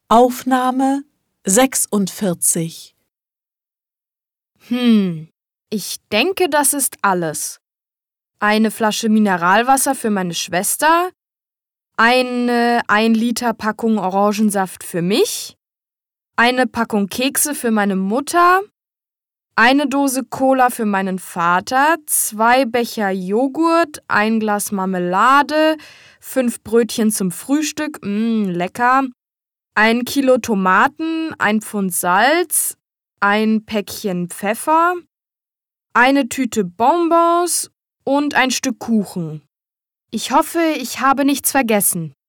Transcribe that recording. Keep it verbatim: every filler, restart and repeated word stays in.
Aufnahme sechsundvierzig. Hm, ich denke, das ist alles. Eine Flasche Mineralwasser für meine Schwester, eine ein Liter Packung Orangensaft für mich, eine Packung Kekse für meine Mutter, eine Dose Cola für meinen Vater, zwei Becher Joghurt, ein Glas Marmelade, fünf Brötchen zum Frühstück, mh, lecker, ein Kilo Tomaten, ein Pfund Salz, ein Päckchen Pfeffer, eine Tüte Bonbons und ein Stück Kuchen. Ich hoffe, ich habe nichts vergessen.